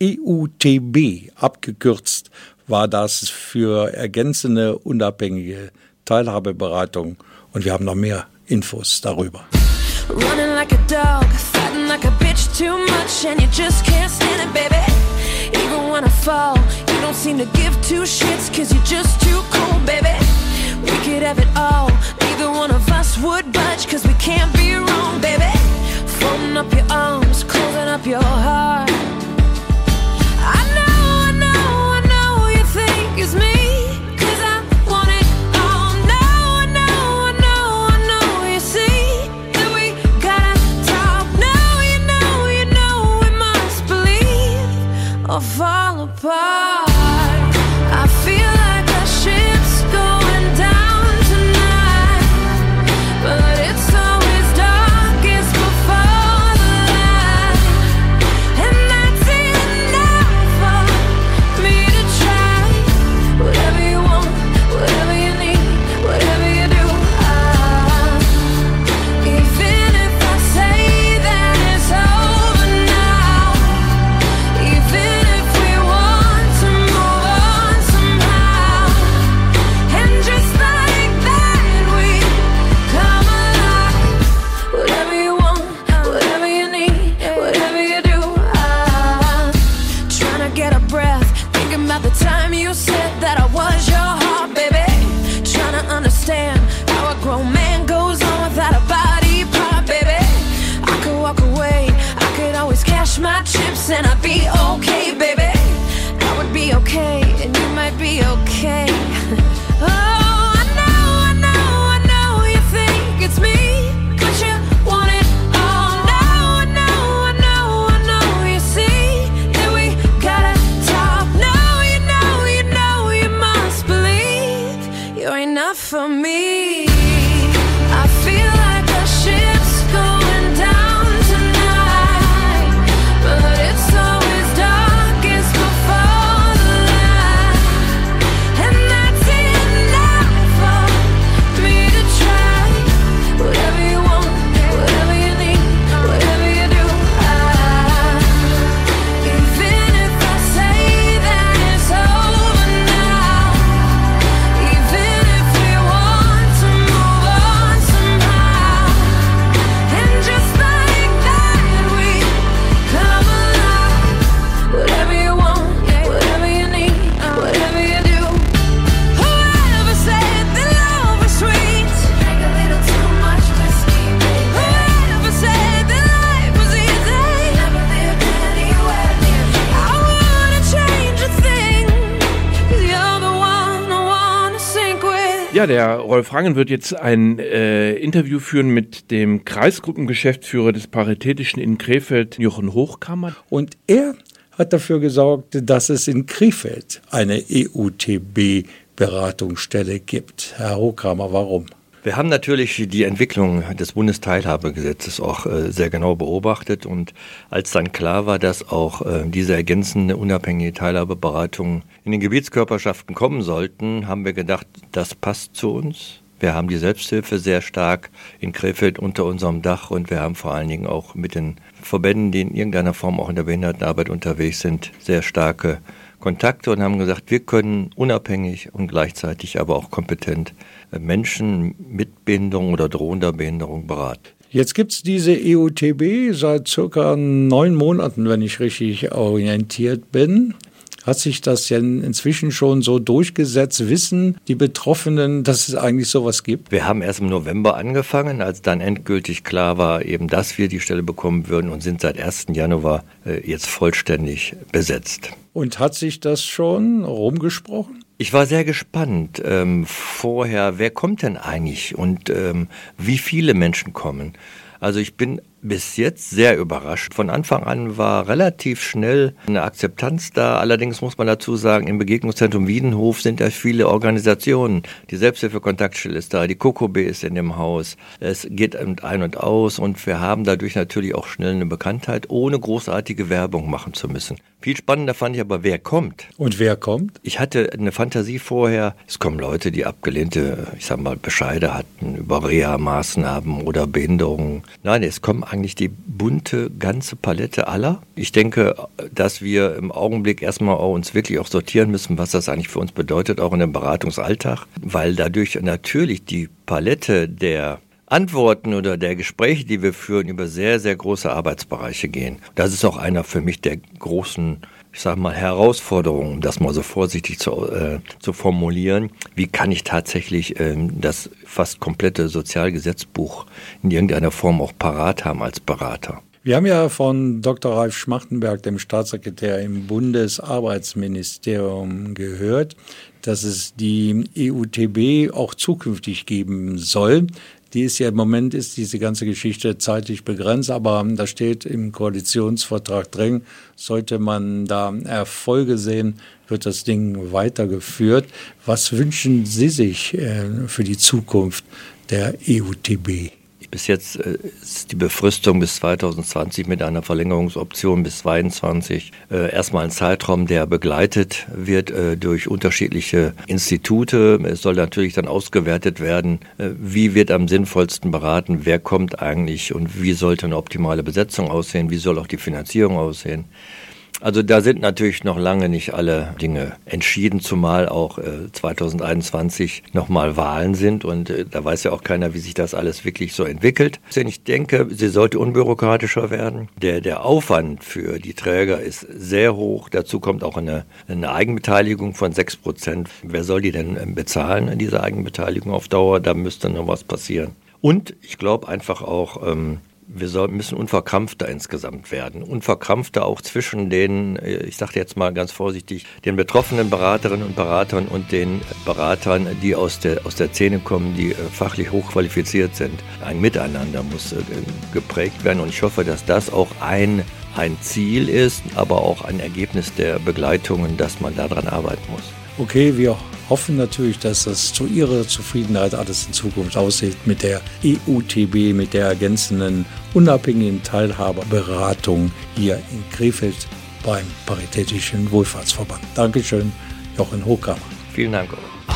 EUTB, abgekürzt, war das für ergänzende, unabhängige Teilhabeberatung. Und wir haben noch mehr Infos darüber. Running like a dog, fighting like a bitch too much, and you just can't stand it, baby. Even when I fall, you don't seem to give 2 shits, 'cause you're just too cool, baby. We could have it all, neither one of us would budge, 'cause we can't be wrong, baby. Folding up your arms, closing up your heart. I know you think it's me, 'cause I want it all. No, I know you see that we gotta talk. No, you know we must believe or fall apart. I feel like our ship's going down tonight, but it's always darkest before the light, and that's enough for me to try. Whatever you want, whatever you need, whatever you do, even if I say that it's over now, even if we want to the time you said that I was your heart, baby. Trying to understand how a grown man goes on without a body part, baby. I could walk away, I could always cash my chips and I'd be okay, baby. I would be okay, and you might be okay. Oh, I know you think it's me, but you want it all. No, I know, you see that we gotta talk. No, you must believe you're enough for me. I feel like the ship's going down tonight, but it's always darkest before the light, and that's enough for me to try. Whatever you want, whatever you need, whatever you do, even if I say that it's over now, even if we want to move on somehow, and just like that we come alive. Whatever you want, whatever you need, whatever you do. Whoever said that love was sweet, drank a little too much whiskey, baby. Whoever said that life was easy, never lived anywhere near me. I wanna change a thing, 'cause you're the one I wanna sink with. Ja, der Rolf Rangen wird jetzt ein Interview führen mit dem Kreisgruppengeschäftsführer des Paritätischen in Krefeld, Jochen Hochkammer. Und er hat dafür gesorgt, dass es in Krefeld eine EUTB-Beratungsstelle gibt. Herr Hochkammer, warum? Wir haben natürlich die Entwicklung des Bundesteilhabegesetzes auch sehr genau beobachtet, und als dann klar war, dass auch diese ergänzende unabhängige Teilhabeberatungen in den Gebietskörperschaften kommen sollten, haben wir gedacht, das passt zu uns. Wir haben die Selbsthilfe sehr stark in Krefeld unter unserem Dach, und wir haben vor allen Dingen auch mit den Verbänden, die in irgendeiner Form auch in der Behindertenarbeit unterwegs sind, sehr starke Kontakte, und haben gesagt, wir können unabhängig und gleichzeitig aber auch kompetent Menschen mit Behinderung oder drohender Behinderung beraten. Jetzt gibt es diese EUTB seit circa 9 Monaten, wenn ich richtig orientiert bin. Hat sich das denn inzwischen schon so durchgesetzt? Wissen die Betroffenen, dass es eigentlich sowas gibt? Wir haben erst im November angefangen, als dann endgültig klar war, eben, dass wir die Stelle bekommen würden, und sind seit 1. Januar jetzt vollständig besetzt. Und hat sich das schon rumgesprochen? Ich war sehr gespannt vorher, wer kommt denn eigentlich und wie viele Menschen kommen. Also ich bin bis jetzt sehr überrascht. Von Anfang an war relativ schnell eine Akzeptanz da. Allerdings muss man dazu sagen, im Begegnungszentrum Wiedenhof sind da viele Organisationen. Die Selbsthilfe-Kontaktstelle ist da, die KOKOB ist in dem Haus. Es geht ein und aus, und wir haben dadurch natürlich auch schnell eine Bekanntheit, ohne großartige Werbung machen zu müssen. Viel spannender fand ich aber, wer kommt. Und wer kommt? Ich hatte eine Fantasie vorher, es kommen Leute, die abgelehnte, Bescheide hatten über Reha-Maßnahmen oder Behinderungen. Nein, es kommen eigentlich die bunte, ganze Palette aller. Ich denke, dass wir im Augenblick erstmal uns wirklich auch sortieren müssen, was das eigentlich für uns bedeutet, auch in dem Beratungsalltag, weil dadurch natürlich die Palette der Antworten oder der Gespräche, die wir führen, über sehr, sehr große Arbeitsbereiche gehen. Das ist auch einer für mich der großen, Herausforderungen, um das mal so vorsichtig zu formulieren. Wie kann ich tatsächlich das fast komplette Sozialgesetzbuch in irgendeiner Form auch parat haben als Berater? Wir haben ja von Dr. Ralf Schmachtenberg, dem Staatssekretär im Bundesarbeitsministerium, gehört, dass es die EUTB auch zukünftig geben soll. Im Moment ist diese ganze Geschichte zeitlich begrenzt, aber da steht im Koalitionsvertrag drin, sollte man da Erfolge sehen, wird das Ding weitergeführt. Was wünschen Sie sich für die Zukunft der EUTB? Bis jetzt ist die Befristung bis 2020 mit einer Verlängerungsoption bis 2022 erstmal ein Zeitraum, der begleitet wird durch unterschiedliche Institute. Es soll natürlich dann ausgewertet werden, wie wird am sinnvollsten beraten, wer kommt eigentlich und wie sollte eine optimale Besetzung aussehen, wie soll auch die Finanzierung aussehen. Also da sind natürlich noch lange nicht alle Dinge entschieden, zumal auch 2021 nochmal Wahlen sind und da weiß ja auch keiner, wie sich das alles wirklich so entwickelt. Ich denke, sie sollte unbürokratischer werden. Der Aufwand für die Träger ist sehr hoch. Dazu kommt auch eine Eigenbeteiligung von 6%. Wer soll die denn bezahlen, diese Eigenbeteiligung auf Dauer? Da müsste noch was passieren. Und ich glaube einfach auch, wir müssen unverkrampfter insgesamt werden. Unverkrampfter auch zwischen den, ich sage jetzt mal ganz vorsichtig, den betroffenen Beraterinnen und Beratern und den Beratern, die aus der Szene kommen, die fachlich hochqualifiziert sind. Ein Miteinander muss geprägt werden und ich hoffe, dass das auch ein Ziel ist, aber auch ein Ergebnis der Begleitungen, dass man daran arbeiten muss. Okay, wir hoffen natürlich, dass das zu Ihrer Zufriedenheit alles in Zukunft aussieht mit der EUTB, mit der ergänzenden unabhängigen Teilhaberberatung hier in Krefeld beim Paritätischen Wohlfahrtsverband. Dankeschön, Jochen Hochkammer. Vielen Dank.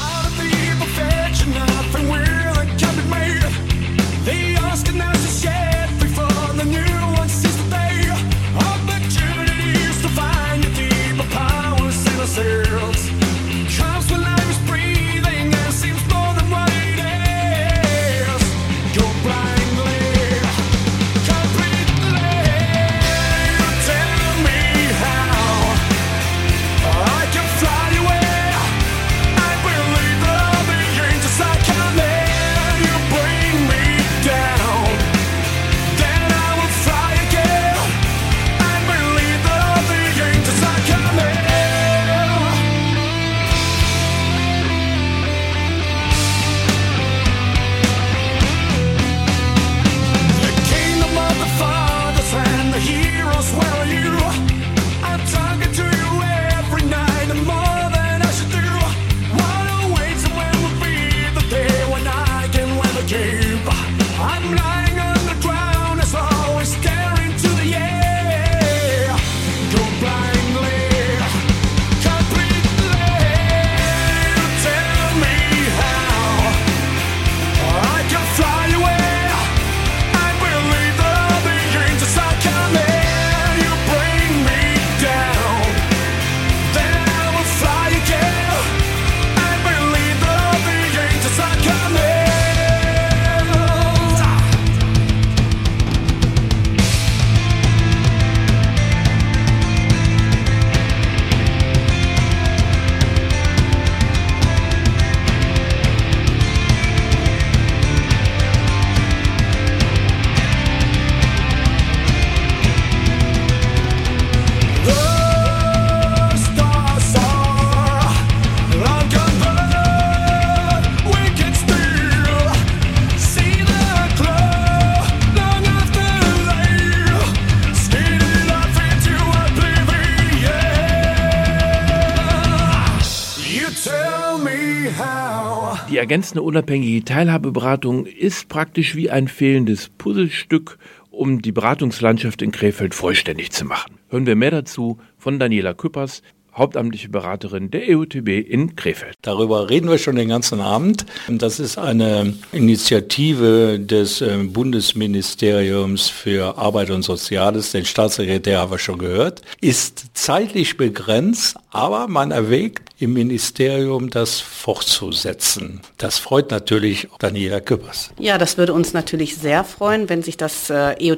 Die ergänzende unabhängige Teilhabeberatung ist praktisch wie ein fehlendes Puzzlestück, um die Beratungslandschaft in Krefeld vollständig zu machen. Hören wir mehr dazu von Daniela Küppers, hauptamtliche Beraterin der EUTB in Krefeld. Darüber reden wir schon den ganzen Abend. Das ist eine Initiative des Bundesministeriums für Arbeit und Soziales. Den Staatssekretär haben wir schon gehört. Ist zeitlich begrenzt, aber man erwägt im Ministerium, das fortzusetzen. Das freut natürlich Daniela Küppers. Ja, das würde uns natürlich sehr freuen, wenn sich das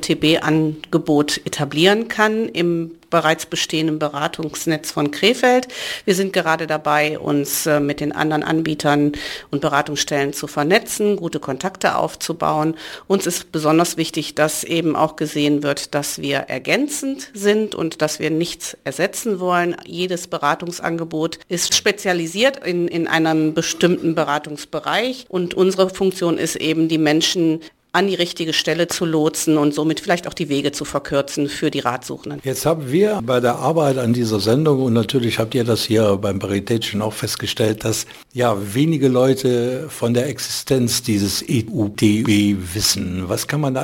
EUTB-Angebot etablieren kann im bereits bestehenden Beratungsnetz von Krefeld. Wir sind gerade dabei, uns mit den anderen Anbietern und Beratungsstellen zu vernetzen, gute Kontakte aufzubauen. Uns ist besonders wichtig, dass eben auch gesehen wird, dass wir ergänzend sind und dass wir nichts ersetzen wollen. Jedes Beratungsangebot ist spezialisiert in einem bestimmten Beratungsbereich und unsere Funktion ist eben, die Menschen an die richtige Stelle zu lotsen und somit vielleicht auch die Wege zu verkürzen für die Ratsuchenden. Jetzt haben wir bei der Arbeit an dieser Sendung und natürlich habt ihr das hier beim Paritätischen auch festgestellt, dass ja wenige Leute von der Existenz dieses EUTB wissen. Was kann man da ändern?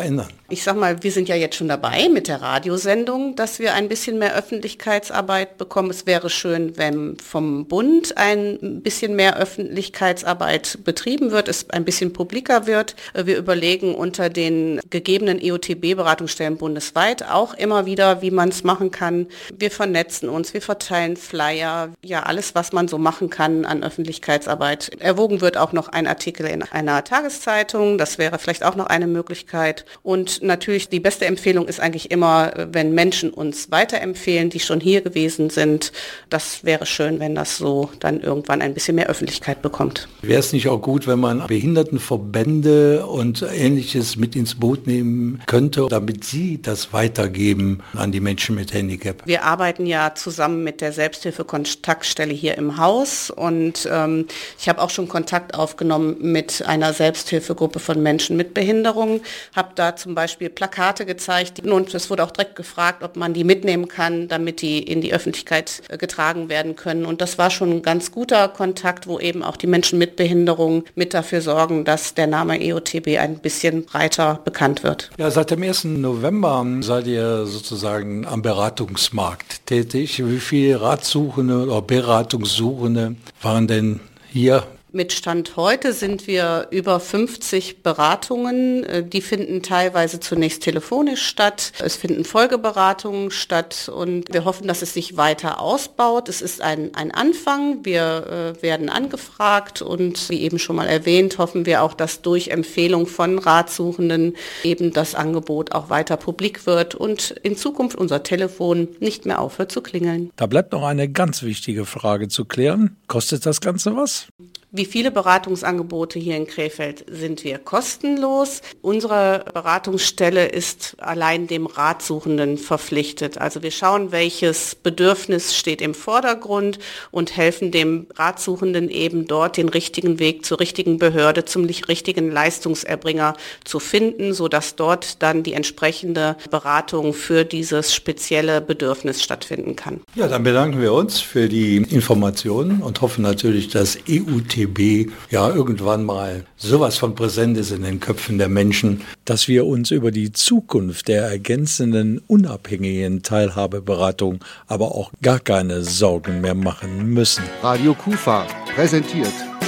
Ich sag mal, wir sind ja jetzt schon dabei mit der Radiosendung, dass wir ein bisschen mehr Öffentlichkeitsarbeit bekommen. Es wäre schön, wenn vom Bund ein bisschen mehr Öffentlichkeitsarbeit betrieben wird, es ein bisschen publiker wird. Wir überlegen unter den gegebenen EOTB-Beratungsstellen bundesweit auch immer wieder, wie man es machen kann. Wir vernetzen uns, wir verteilen Flyer, ja alles, was man so machen kann an Öffentlichkeitsarbeit. Erwogen wird auch noch ein Artikel in einer Tageszeitung, das wäre vielleicht auch noch eine Möglichkeit. Und natürlich die beste Empfehlung ist eigentlich immer, wenn Menschen uns weiterempfehlen, die schon hier gewesen sind. Das wäre schön, wenn das so dann irgendwann ein bisschen mehr Öffentlichkeit bekommt. Wäre es nicht auch gut, wenn man Behindertenverbände und Ähnliches mit ins Boot nehmen könnte, damit sie das weitergeben an die Menschen mit Handicap? Wir arbeiten ja zusammen mit der Selbsthilfe-Kontaktstelle hier im Haus und ich habe auch schon Kontakt aufgenommen mit einer Selbsthilfegruppe von Menschen mit Behinderung, habe da zum Beispiel Plakate gezeigt und es wurde auch direkt gefragt, ob man die mitnehmen kann, damit die in die Öffentlichkeit getragen werden können. Und das war schon ein ganz guter Kontakt, wo eben auch die Menschen mit Behinderung mit dafür sorgen, dass der Name EOTB ein bisschen breiter bekannt wird. Ja, seit dem 1. November seid ihr sozusagen am Beratungsmarkt tätig. Wie viele Ratsuchende oder Beratungssuchende waren denn hier? Mit Stand heute sind wir über 50 Beratungen. Die finden teilweise zunächst telefonisch statt. Es finden Folgeberatungen statt und wir hoffen, dass es sich weiter ausbaut. Es ist ein Anfang. Wir werden angefragt und wie eben schon mal erwähnt, hoffen wir auch, dass durch Empfehlung von Ratsuchenden eben das Angebot auch weiter publik wird und in Zukunft unser Telefon nicht mehr aufhört zu klingeln. Da bleibt noch eine ganz wichtige Frage zu klären. Kostet das Ganze was? Wie viele Beratungsangebote hier in Krefeld sind wir kostenlos. Unsere Beratungsstelle ist allein dem Ratsuchenden verpflichtet. Also wir schauen, welches Bedürfnis steht im Vordergrund und helfen dem Ratsuchenden eben dort den richtigen Weg zur richtigen Behörde, zum richtigen Leistungserbringer zu finden, sodass dort dann die entsprechende Beratung für dieses spezielle Bedürfnis stattfinden kann. Ja, dann bedanken wir uns für die Informationen und hoffen natürlich, dass EUTB ja irgendwann mal sowas von präsent ist in den Köpfen der Menschen, dass wir uns über die Zukunft der ergänzenden unabhängigen Teilhabeberatung aber auch gar keine Sorgen mehr machen müssen. Radio Kufa präsentiert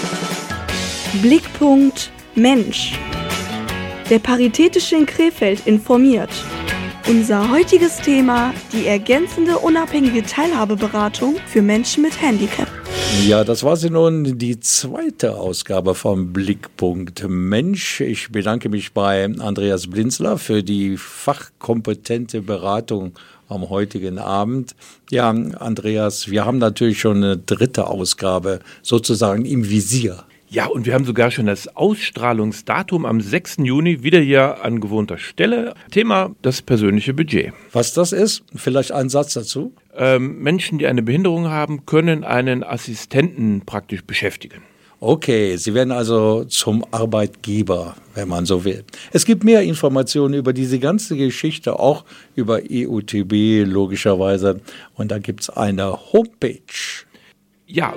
Blickpunkt Mensch. Der Paritätische in Krefeld informiert. Unser heutiges Thema: die ergänzende unabhängige Teilhabeberatung für Menschen mit Handicap. Ja, das war sie nun, die zweite Ausgabe vom Blickpunkt Mensch. Ich bedanke mich bei Andreas Blinzler für die fachkompetente Beratung am heutigen Abend. Ja, Andreas, wir haben natürlich schon eine dritte Ausgabe sozusagen im Visier. Ja, und wir haben sogar schon das Ausstrahlungsdatum am 6. Juni, wieder hier an gewohnter Stelle. Thema: das persönliche Budget. Was das ist? Vielleicht ein Satz dazu? Menschen, die eine Behinderung haben, können einen Assistenten praktisch beschäftigen. Okay, Sie werden also zum Arbeitgeber, wenn man so will. Es gibt mehr Informationen über diese ganze Geschichte, auch über EUTB logischerweise. Und da gibt es eine Homepage. Ja,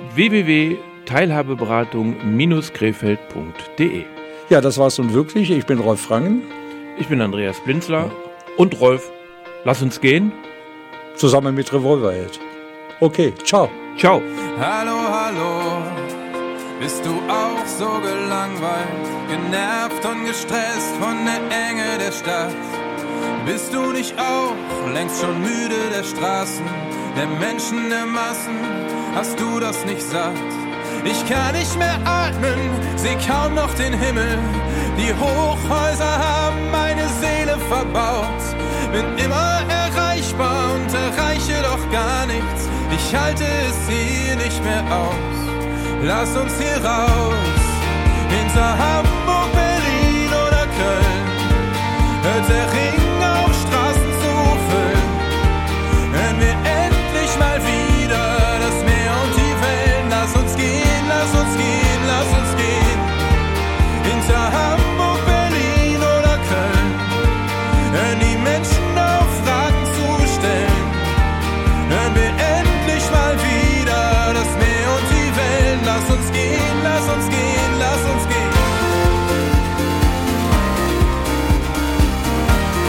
www.teilhabeberatung-krefeld.de. Ja, das war's nun wirklich. Ich bin Rolf Frangen. Ich bin Andreas Blinzler. Und Rolf, lass uns gehen. Zusammen mit Revolverheld. Okay, ciao. Ciao. Hallo, hallo, bist du auch so gelangweilt, genervt und gestresst von der Enge der Stadt? Bist du nicht auch längst schon müde der Straßen, der Menschen, der Massen? Hast du das nicht satt? Ich kann nicht mehr atmen, seh kaum noch den Himmel. Die Hochhäuser haben meine Seele verbaut. Bin immer erreichbar und erreiche doch gar nichts. Ich halte es hier nicht mehr aus. Lass uns hier raus, hinter Hamburg, Berlin oder Köln. Hört der Ring auf, Straßen zu füllen. Hören wir endlich mal wieder das Meer und die Wellen. Lass uns gehen, lass uns gehen, lass uns gehen. Hinter Hamburg, Berlin oder Köln. Hören die Menschen auf, Fragen zu stellen. Hören wir endlich mal wieder das Meer und die Wellen. Lass uns gehen, lass uns gehen, lass uns gehen.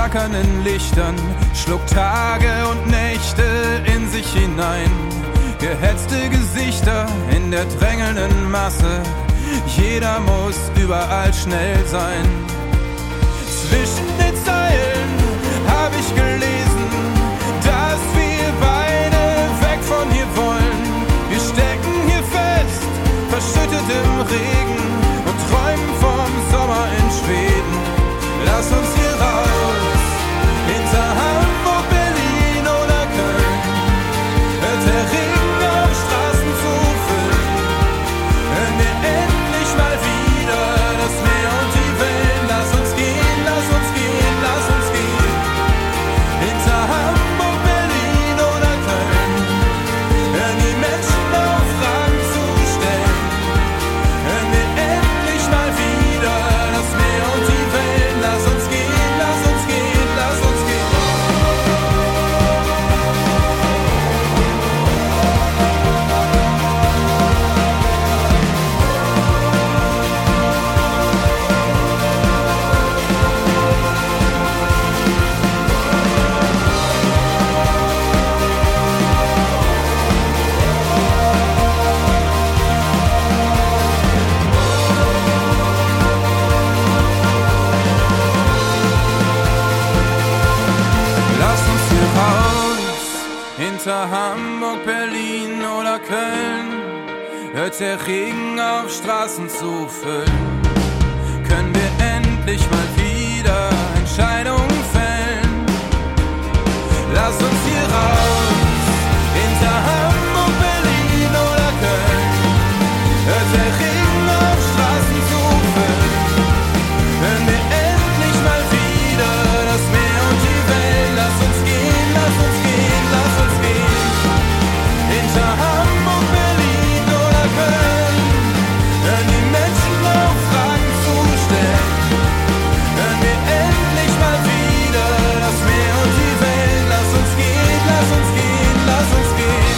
flackernden Lichtern, schluckt Tage und Nächte in sich hinein. Gehetzte Gesichter in der drängelnden Masse, jeder muss überall schnell sein. Zwischen den Zeilen hab ich gelesen, dass wir beide weg von hier wollen. Wir stecken hier fest, verschüttet im Regen und träumen vom Sommer in Schweden. Lass uns hier raus, hinter Hamburg, Berlin oder Köln. Hört der Regen auf Straßen zu füllen. Hören wir endlich mal wieder das Meer und die Wellen. Lass uns gehen, lass uns gehen, lass uns gehen. Hinter Hamburg, Berlin oder Köln. Hören die Menschen auf, Fragen zu stellen. Hören wir endlich mal wieder das Meer und die Wellen. Lass uns gehen, lass uns gehen, lass uns gehen. Lass uns hier raus, hinter Hamburg, Berlin oder Köln. Hört der Regen auf Straßen zu füllen. Können wir endlich mal wieder Entscheidungen fällen. Lass uns hier raus, hinter Hamburg, Berlin oder Köln. Hört der Regen auf Straßen zu füllen. Hören wir endlich mal wieder das Meer und die Wellen. Lass uns gehen, lass uns gehen, lass uns gehen. Hinter Hamburg, Berlin oder Köln. Hören die Menschen auf, Fragen zu stellen. Hören wir endlich mal wieder das Meer und die Wellen. Lass uns gehen, lass uns gehen, lass uns gehen.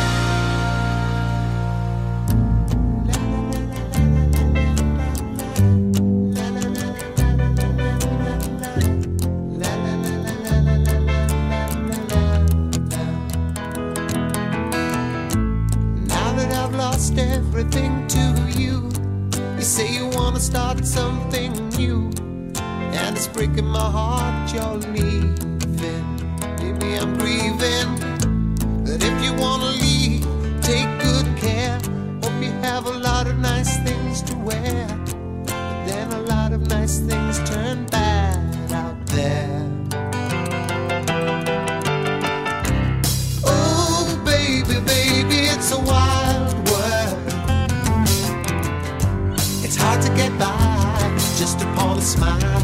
Now that I've lost everything to you, you say you wanna start something new, and it's breaking my heart you're leaving. Maybe I'm grieving, but if you wanna leave, take good care. Hope you have a lot of nice things to wear, but then a lot of nice things turn bad out there. Oh, baby, baby, it's a wild world. It's hard to get by just upon a smile.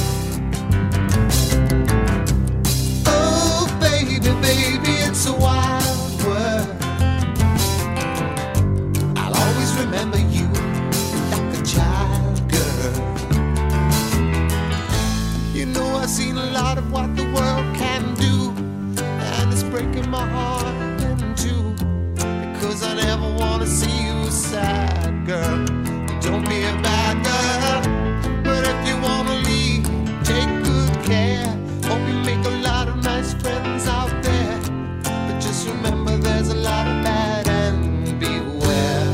Oh, baby, baby, it's a wild world. I'll always remember you like a child, girl. You know I've seen a lot of what the world can do, and it's breaking my heart in two, because I never wanna see you sad, girl. Don't be a bad girl, but if you wanna leave, take good care. Hope you make a lot of nice friends out there, but just remember there's a lot of bad and beware.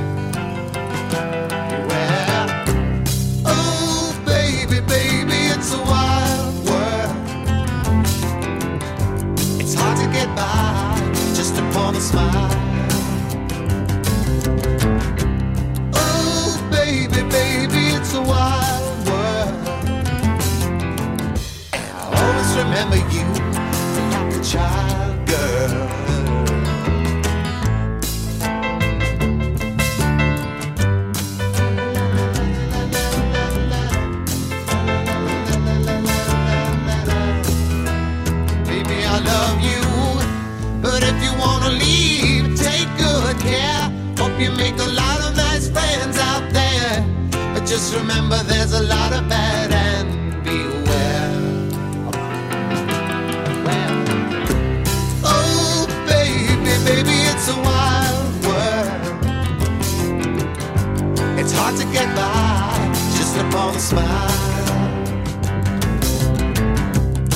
Beware. Oh, baby, baby, it's a wild world. It's hard to get by just upon a smile. Oh, baby, baby, it's a wild world. And I'll always remember you like a child, girl. Baby, I love you, but if you wanna leave, take good care. Hope you make a lot of nice friends out there, but just remember there's a lot of bad and beware. Oh, baby, baby, it's a wild world. It's hard to get by just upon a smile.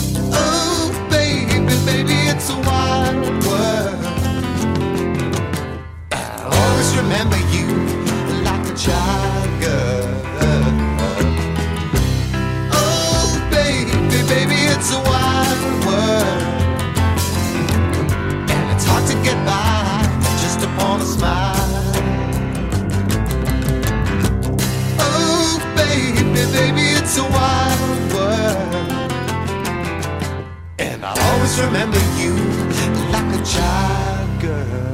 always remember you like a child, girl.